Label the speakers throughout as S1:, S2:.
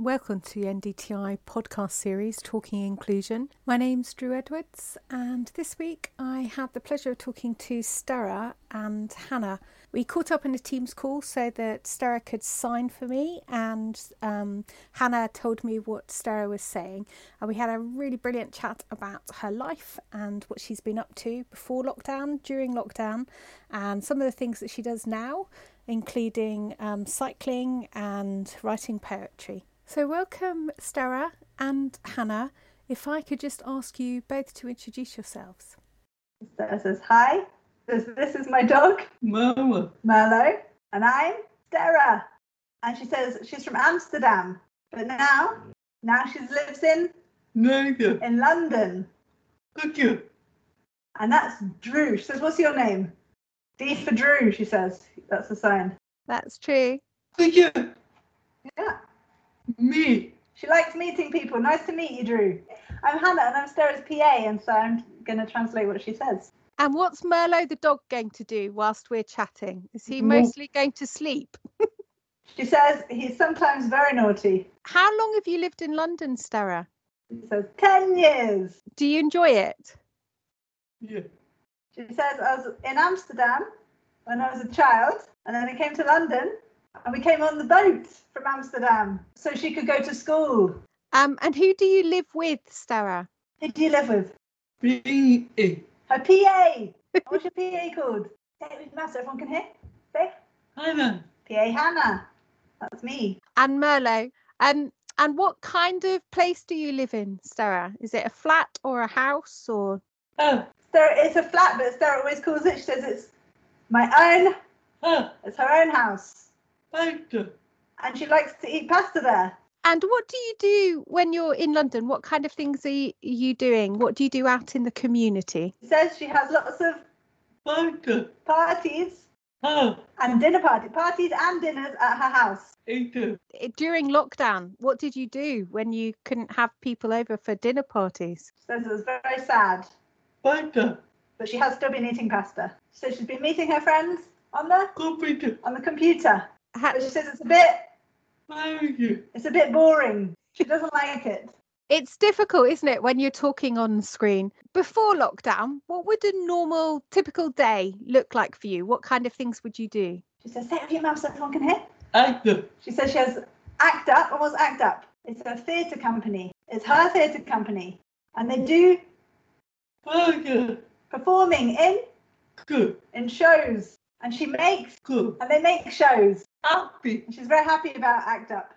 S1: Welcome to the NDTI podcast series, Talking Inclusion. My name's Drew Edwards, and this week I have the pleasure of talking to Stara and Hannah. We caught up in a Teams call so that Stara could sign for me, and Hannah told me what Stara was saying. And we had a really brilliant chat about her life and what she's been up to before lockdown, during lockdown, and some of the things that she does now, including cycling and writing poetry. So welcome, Stara and Hannah. If I could just ask you both to introduce yourselves.
S2: Stara says hi. This is my dog, Merlo, and I'm Stara. And she says she's from Amsterdam, but now she lives in London. Thank you. And that's Drew. She says, "What's your name?" D for Drew, she says. That's the sign.
S1: That's true.
S2: Thank you. Yeah. Me. She likes meeting people. Nice to meet you, Drew. I'm Hannah and I'm Stara's PA, and so I'm going to translate what she says.
S1: And what's Merlo the dog going to do whilst we're chatting? Is he mostly going to sleep?
S2: She says he's sometimes very naughty.
S1: How long have you lived in London, Stara?
S2: She says 10 years.
S1: Do you enjoy it?
S2: Yeah. She says I was in Amsterdam when I was a child, and then I came to London, and we came on the boat from Amsterdam so she could go to school.
S1: And who do you live with, Stara?
S2: Who do you live with? PA. Her PA. What's your PA called? Say it with mouth so everyone can hear. Say. Hannah. PA Hannah. That's me.
S1: And Merlo. And what kind of place do you live in, Stara? Is it a flat or a house or?
S2: Oh, Stara, it's a flat, but Stara always calls it. She says it's my own. It's her own house. Pasta. And she likes to eat pasta there.
S1: And what do you do when you're in London? What kind of things are you doing? What do you do out in the community?
S2: She says she has lots of parties and dinner parties and dinners at her house.
S1: During lockdown, what did you do when you couldn't have people over for dinner parties?
S2: She says it was very sad. But she has still been eating pasta. So she's been meeting her friends on the computer. But she says it's a bit boring. She doesn't like it.
S1: It's difficult, isn't it, when you're talking on screen? Before lockdown, what would a normal, typical day look like for you? What kind of things would you do?
S2: She says, say it with your mouth so everyone can hear. Act Up. She says she has Act Up. And what's Act Up? It's a theatre company. It's her theatre company. And they do performing in shows. And she makes and they make shows. Happy. And she's very happy about Act Up.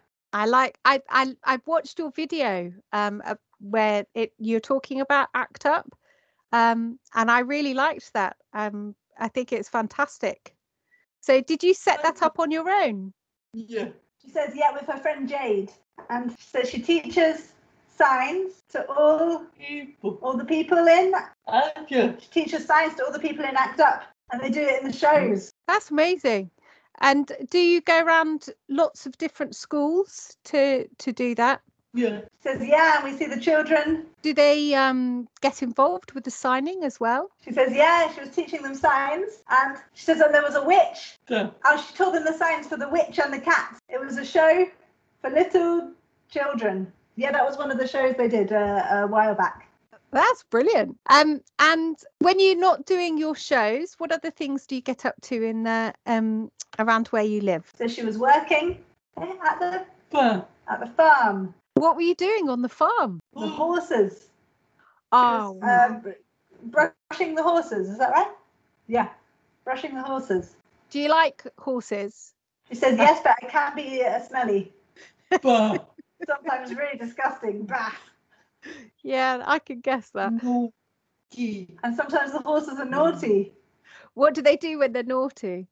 S1: I've watched your video where you're talking about Act Up, and I really liked that. I think it's fantastic. So did you set that up on your own?
S2: Yeah. She says with her friend Jade, and she says she teaches signs to all the people in. She teaches signs to all the people in Act Up, and they do it in the shows.
S1: That's amazing. And do you go around lots of different schools to do that?
S2: Yeah. She says, and we see the children.
S1: Do they get involved with the signing as well?
S2: She says, she was teaching them signs. And she says, there was a witch. Yeah. And she taught them the signs for the witch and the cat. It was a show for little children. Yeah, that was one of the shows they did a while back.
S1: That's brilliant. And when you're not doing your shows, what other things do you get up to in the around where you live?
S2: So she was working at the farm.
S1: What were you doing on the farm?
S2: The horses.
S1: Oh.
S2: Brushing the horses. Is that right? Yeah, brushing the horses.
S1: Do you like horses?
S2: She says yes, but it can be smelly. Sometimes really disgusting. Bah.
S1: Yeah, I could guess that.
S2: Naughty. And sometimes the horses are naughty.
S1: What do they do when they're naughty?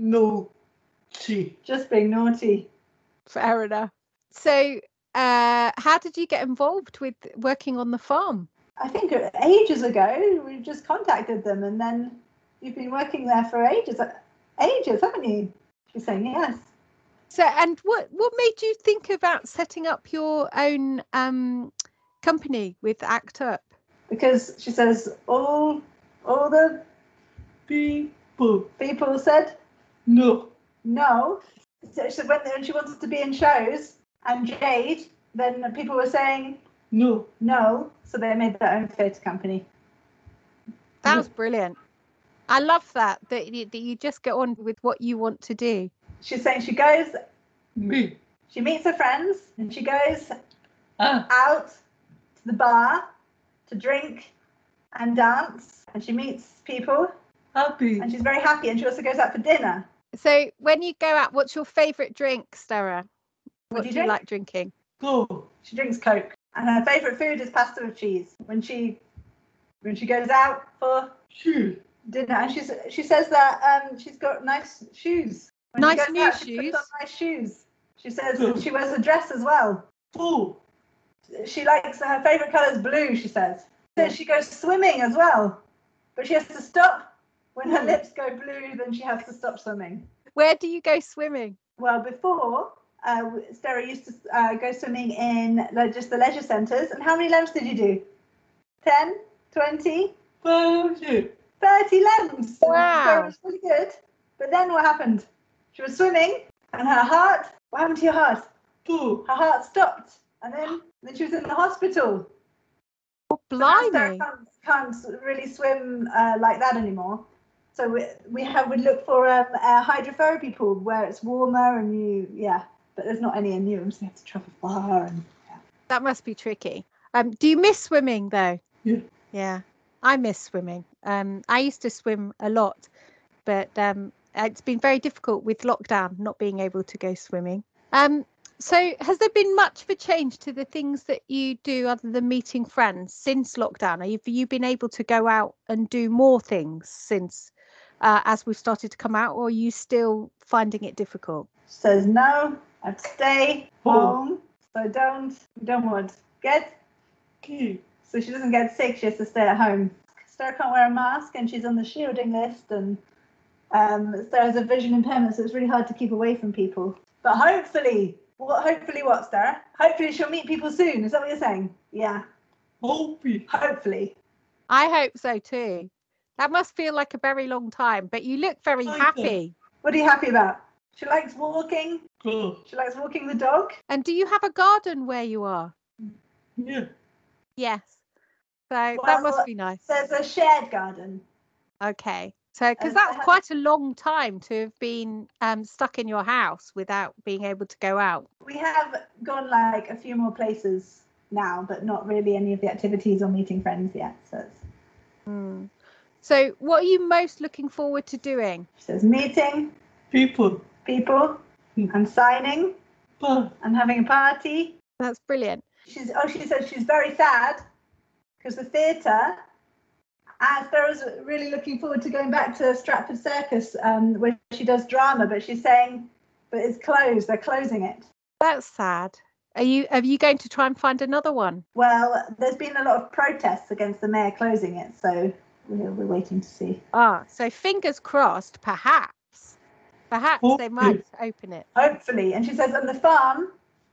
S2: Naughty. Just being naughty.
S1: Fair enough. So, how did you get involved with working on the farm?
S2: I think ages ago, we just contacted them, and then you've been working there for ages, haven't you? She's saying yes.
S1: So, and what made you think about setting up your own company with Act Up?
S2: Because she says all the people said no. So she said when she wanted to be in shows, and Jade then people were saying no, so they made their own theatre company.
S1: That was brilliant. I love that you just get on with what you want to do.
S2: She's saying she meets her friends and she goes out to the bar to drink and dance, and she meets people happy, and she's very happy, and she also goes out for dinner.
S1: So when you go out, what's your favourite drink, Sarah? What do you like drinking?
S2: She drinks Coke, and her favourite food is pasta with cheese. When she goes out for dinner, and she says that she's got nice shoes. When
S1: nice
S2: she goes
S1: new
S2: out,
S1: shoes.
S2: She puts on nice shoes. She says she wears a dress as well. She likes her favourite colour is blue. She says. She goes swimming as well, but she has to stop when her lips go blue. Then she has to stop swimming.
S1: Where do you go swimming?
S2: Well, before Sarah used to go swimming in just the leisure centres. And how many laps did you do? 10, 20, 30 laps.
S1: Wow.
S2: Sarah was really good. But then what happened? She was swimming, and her heart. What happened to your heart? Her heart stopped, and then she was in the hospital.
S1: Oh, blimey!
S2: Can't really swim like that anymore. So we'd look for a hydrotherapy pool where it's warmer and but there's not any in Newham, so you have to travel far.
S1: That must be tricky. Do you miss swimming though?
S2: Yeah.
S1: Yeah, I miss swimming. I used to swim a lot, but it's been very difficult with lockdown not being able to go swimming. So has there been much of a change to the things that you do other than meeting friends since lockdown? Have you been able to go out and do more things since as we've started to come out, or are you still finding it difficult?
S2: She says no, I have to stay home, so I don't want to get so she doesn't get sick. She has to stay at home. Sarah can't wear a mask and she's on the shielding list, and Sarah has a vision impairment, so it's really hard to keep away from people. But hopefully what, Sarah? Hopefully she'll meet people soon. Is that what you're saying? Yeah. Hopefully.
S1: I hope so too. That must feel like a very long time, but you look very happy.
S2: What are you happy about? She likes walking. Cool. She likes walking the dog.
S1: And do you have a garden where you are?
S2: Yeah.
S1: Yes. So that must be nice.
S2: There's a shared garden.
S1: Okay. So, because that's quite a long time to have been stuck in your house without being able to go out.
S2: We have gone like a few more places now, but not really any of the activities or meeting friends yet.
S1: So what are you most looking forward to doing?
S2: She says meeting people and signing and having a party.
S1: That's brilliant.
S2: She said she's very sad because the theatre. Sarah's really looking forward to going back to Stratford Circus where she does drama, but she's saying, but it's closed. They're closing it.
S1: That's sad. Are you going to try and find another one?
S2: Well, there's been a lot of protests against the mayor closing it, so we're waiting to see.
S1: So fingers crossed, perhaps they might open it.
S2: Hopefully. And she says on the farm,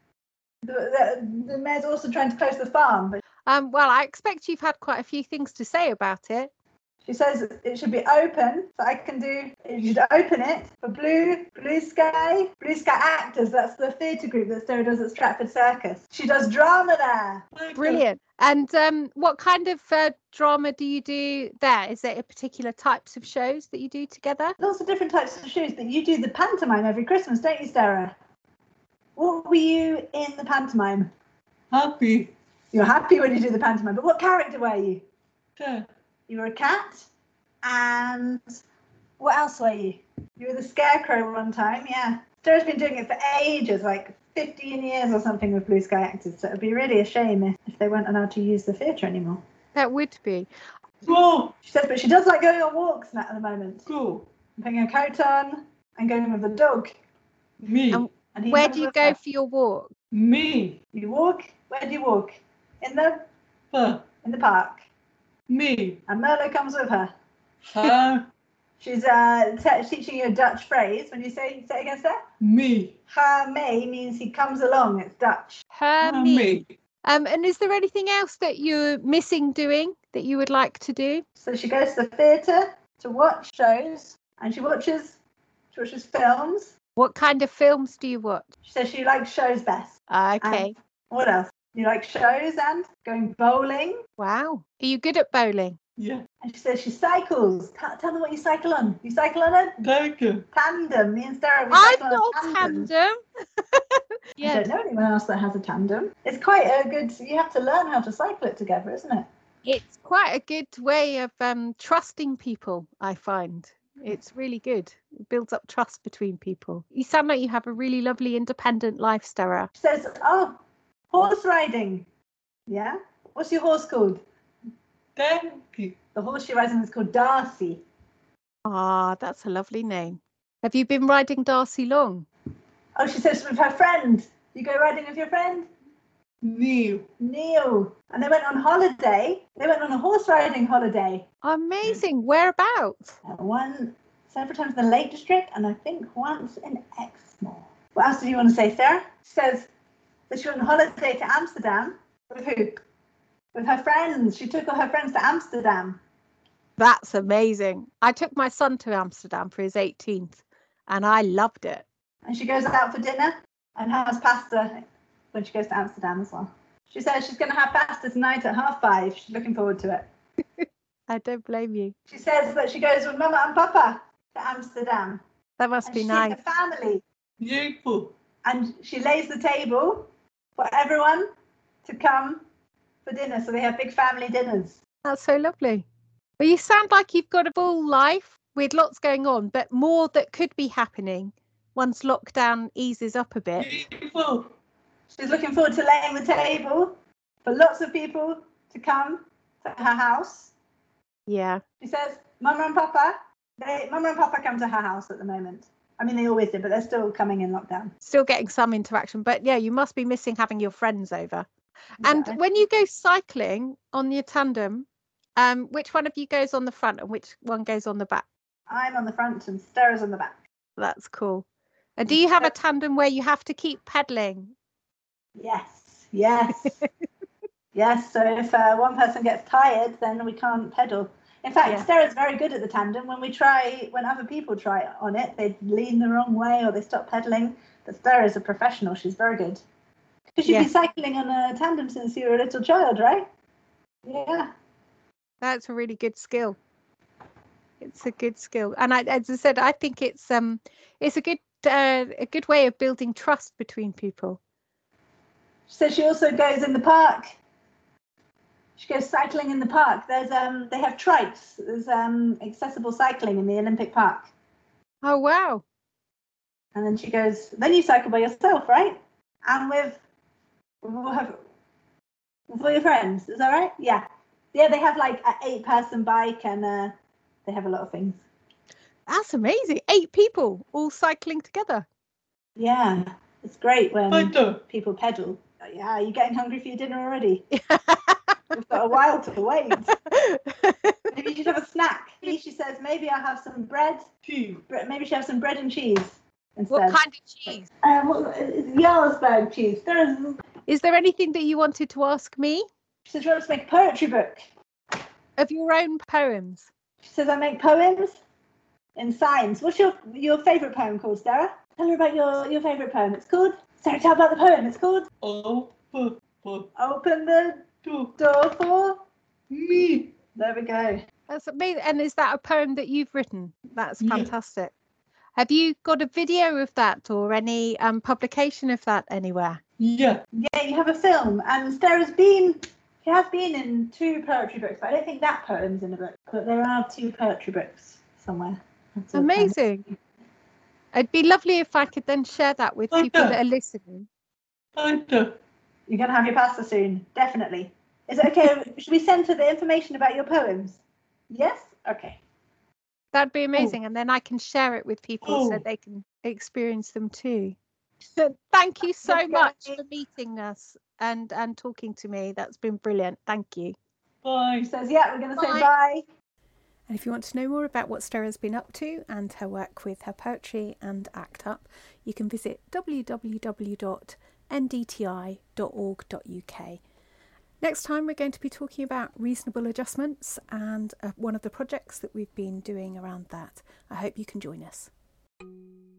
S2: the mayor's also trying to close the farm, but
S1: well, I expect you've had quite a few things to say about it.
S2: She says it should be open, so you should open it for Blue Sky Actors. That's the theatre group that Sarah does at Stratford Circus. She does drama there.
S1: Brilliant. And what kind of drama do you do there? Is there particular types of shows that you do together?
S2: Lots of different types of shows, but you do the pantomime every Christmas, don't you, Sarah? What were you in the pantomime? Happy. You're happy when you do the pantomime, but what character were you? Cat. You were a cat, and what else were you? You were the scarecrow one time, yeah. Sarah's been doing it for ages, like 15 years or something with Blue Sky Actors, so it would be really a shame if they weren't allowed to use the theatre anymore.
S1: That would be.
S2: Cool. She says, but she does like going on walks at the moment. Cool. Putting her coat on and going with the dog. Me.
S1: And where do you go for your walk?
S2: Me. You walk? Where do you walk? In the park. Me. And Merlo comes with her. She's teaching you a Dutch phrase. When you say it against her? Me. Her me means he comes along. It's Dutch.
S1: Her me. And is there anything else that you're missing doing that you would like to do?
S2: So she goes to the theatre to watch shows, and she watches films.
S1: What kind of films do you watch?
S2: She says she likes shows best.
S1: Okay.
S2: What else? You like shows and going bowling?
S1: Wow. Are you good at bowling?
S2: Yeah. And she says she cycles. Tell them what you cycle on. You cycle on a tandem. Me and Sarah, we
S1: I've
S2: cycle
S1: got
S2: on
S1: a
S2: a tandem.
S1: tandem.
S2: I don't know anyone else that has a tandem. It's quite a good, you have to learn how to cycle it together, isn't it?
S1: It's quite a good way of trusting people, I find. It's really good. It builds up trust between people. You sound like you have a really lovely independent life, Sarah.
S2: She says, oh, horse riding. Yeah? What's your horse called? Darcy. The horse she rides on is called Darcy.
S1: Ah, that's a lovely name. Have you been riding Darcy long?
S2: Oh, she says with her friend. You go riding with your friend? Neil. And they went on holiday. They went on a horse riding holiday.
S1: Amazing. Whereabouts?
S2: Several times in the Lake District, and I think once in Exmoor. What else do you want to say, Sarah? She says that she went on holiday to Amsterdam. With who? With her friends. She took all her friends to Amsterdam.
S1: That's amazing. I took my son to Amsterdam for his 18th and I loved it.
S2: And she goes out for dinner and has pasta when she goes to Amsterdam as well. She says she's going to have pasta tonight at 5:30. She's looking forward to it.
S1: I don't blame you.
S2: She says that she goes with Mama and Papa to Amsterdam.
S1: That must be nice.
S2: She's a family. Beautiful. And she lays the table for everyone to come for dinner. So they have big family dinners.
S1: That's so lovely. Well, you sound like you've got a full life with lots going on, but more that could be happening once lockdown eases up a bit.
S2: Beautiful. She's looking forward to laying the table for lots of people to come to her house.
S1: Yeah.
S2: She says, Mama and Papa come to her house at the moment. I mean, they always did, but they're still coming in lockdown.
S1: Still getting some interaction, but yeah, you must be missing having your friends over.
S2: Yeah.
S1: And when you go cycling on your tandem, which one of you goes on the front and which one goes on the back?
S2: I'm on the front and Sarah's on the back.
S1: That's cool. And do you have a tandem where you have to keep pedaling?
S2: Yes. Yes. So if one person gets tired, then we can't pedal. In fact, Sarah's very good at the tandem. When other people try on it, they lean the wrong way or they stop pedaling. But Sarah's a professional. She's very good. Because you've been cycling on a tandem since you were a little child, right? Yeah.
S1: That's a really good skill. It's a good skill, and as I said, I think it's a good way of building trust between people.
S2: So she also goes in the park. She goes cycling in the park. They have trikes. There's accessible cycling in the Olympic Park.
S1: Oh wow!
S2: And then she goes. Then you cycle by yourself, right? And with your friends. Is that right? Yeah. Yeah, they have like an 8-person bike and they have a lot of things.
S1: That's amazing. 8 people all cycling together.
S2: Yeah, it's great when people pedal. Yeah, are you getting hungry for your dinner already? We've got a while to wait. Maybe you should have a snack. She says maybe I'll have some bread. Maybe she'll have some bread and cheese instead.
S1: What kind of cheese?
S2: Jarlsberg cheese.
S1: Is there anything that you wanted to ask me?
S2: She says she wants to make a poetry book.
S1: Of your own poems?
S2: She says I make poems in signs. What's your favourite poem called, Sarah? Tell her about your favourite poem. It's called... Sarah, tell about the poem. It's called... Open the door for me. There we go.
S1: That's amazing. And is that a poem that you've written? That's fantastic. Have you got a video of that or any publication of that anywhere? Yeah,
S2: you have a film. And she has been in 2 poetry books, but I don't think that poem's in a book. But there are 2 poetry books somewhere. That's
S1: amazing. It'd be lovely if I could then share that with people that are listening.
S2: You're going to have your pasta soon, definitely. Is it okay? Should we send her the information about your poems? Yes? Okay.
S1: That'd be amazing. And then I can share it with people so they can experience them too. Thank you so much for meeting us and talking to me. That's been brilliant. Thank you.
S2: Bye. She says, we're going to say bye.
S1: And if you want to know more about what Sarah's been up to and her work with her poetry and ACT UP, you can visit www.ndti.org.uk. Next time we're going to be talking about reasonable adjustments and one of the projects that we've been doing around that. I hope you can join us.